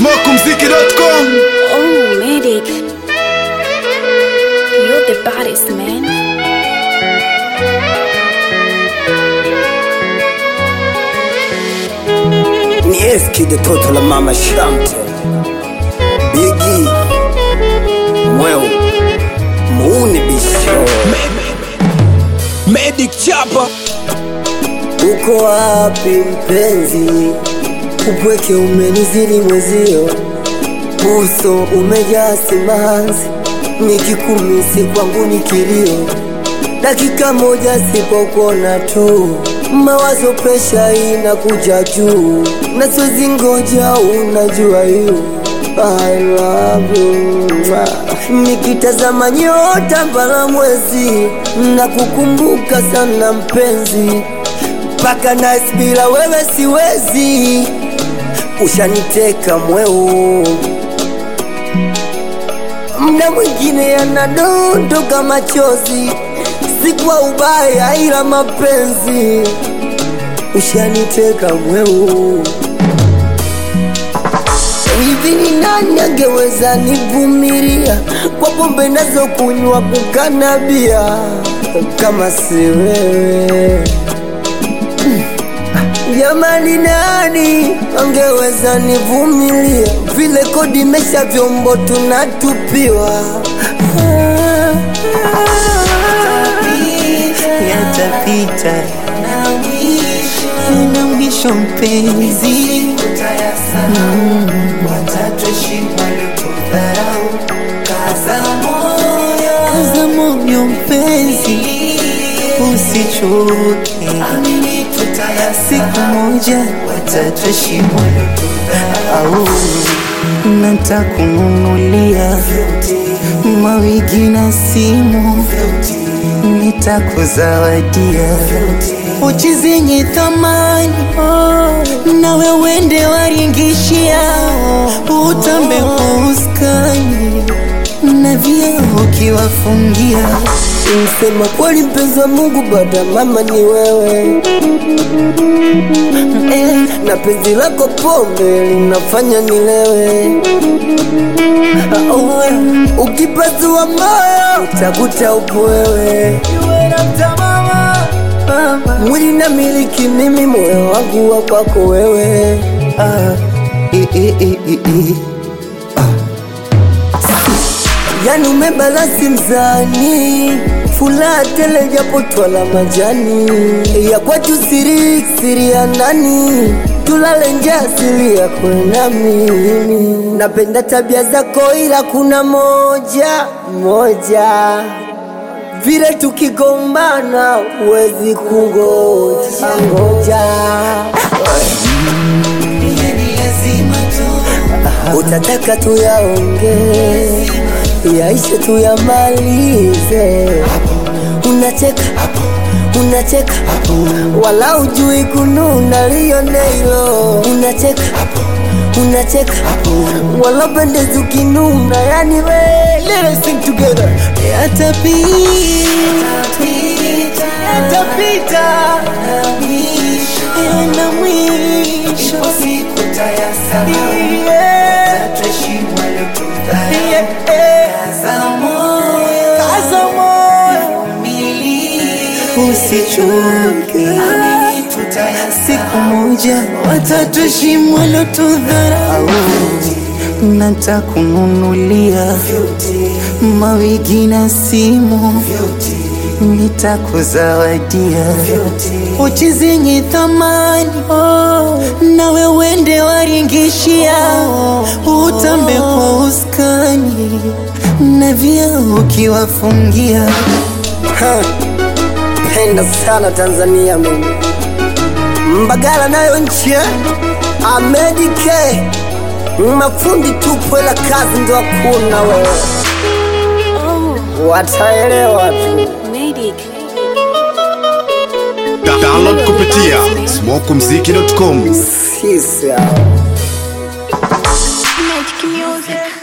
Smokumziki.com. Oh, Medic, you're the baddest, man. Ni eski de toto la mama Shamte Biggie Mweu Muuni Bisho Medic Chapa. Uko wapi mpenzi? Upweke umenizidi mwezio, uso umejaa simanzi, nikikumisi kwangu ni kilio. Dakika moja sipokuona tu, mawazo presha inakuja juu, na siwezi ngoja, unajua you I love you. Nikitazama nyota mpaka mwezi, na kukumbuka sana mpenzi, paka nice bila wewe siwezi. Ushaniteka mweu, mda mwingine yanadondoka machozi, si kwa ubaya ila mapenzi. Ushaniteka mweu, hivi ni nani angeweza nivumilia kwa pombe nazo kunywa kukanabia kama si wewe? Jamani, nani angeweza nivumilia vile kodi mesha vyombo tunatupiwa? Yatapita na mwisho mpenzi, kaza moyo mpenzi, usichoke, siku moja watatushimwa. Au natakununulia mawigi na simu, nitakuzawadia uchi zenye thamani, nawe wende waringishia, utambe kuskani na vyao ukiwafungia. Msema kweli mpenzi wa Mungu, baada mama ni wewe. Na penzi lako pombe linafanya nilewe. Ukipasua moyo utakuta upo wewe. Mwili na miliki mimi, moyo wangu wa kwako wewe. Yani umebalasi mzani, fula tele japo twala majani, ya kwetu siri, siri ya nani, tulale njaa siri ya kwena mimi. Napenda tabia zako ila kuna moja, vile tukigombana uwezi kungoja. Utataka tuyaonge, yaishe tuyamalize. Unacheka wala ujui kununa, lione hilo. Unacheka wala pendezi ukinuna. Yani we, let us sing together. Yatapita na mwisho siku tayasahau. Kaza moyo, usichoke, siku moja watatushimwa lotudharau. Natakununulia mawigi na simu, nitakuzawadia uchi zenye thamani, nawe wende waringishia, utambe kwa uskani na vyao ukiwafungia. Penda sana Tanzania mimi, Mbagala nayo nchi Amedike, mafundi tupo ila kazi ndo hakuna wewe. Wataelewa tu. Medic. Download kupitia Smokumziki.com. Sisi hao. Magic music.